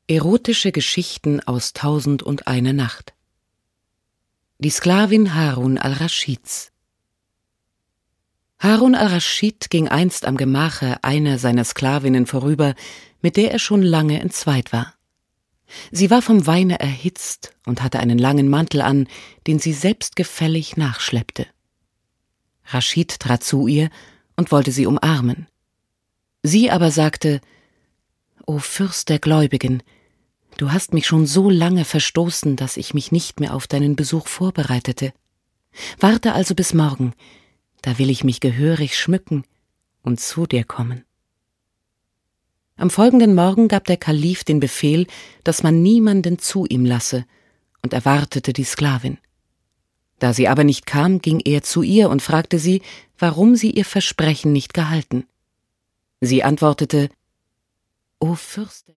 Erotische Geschichten aus 1001 Nacht. Die Sklavin Harun al-Raschids. Harun al-Raschid ging einst am Gemache einer seiner Sklavinnen vorüber, mit der er schon lange entzweit war. Sie war vom Weine erhitzt und hatte einen langen Mantel an, den sie selbstgefällig nachschleppte. Raschid trat zu ihr und wollte sie umarmen. Sie aber sagte: »O Fürst der Gläubigen, du hast mich schon so lange verstoßen, dass ich mich nicht mehr auf deinen Besuch vorbereitete. Warte also bis morgen, da will ich mich gehörig schmücken und zu dir kommen.« Am folgenden Morgen gab der Kalif den Befehl, dass man niemanden zu ihm lasse, und erwartete die Sklavin. Da sie aber nicht kam, ging er zu ihr und fragte sie, warum sie ihr Versprechen nicht gehalten. Sie antwortete: »O Fürst«.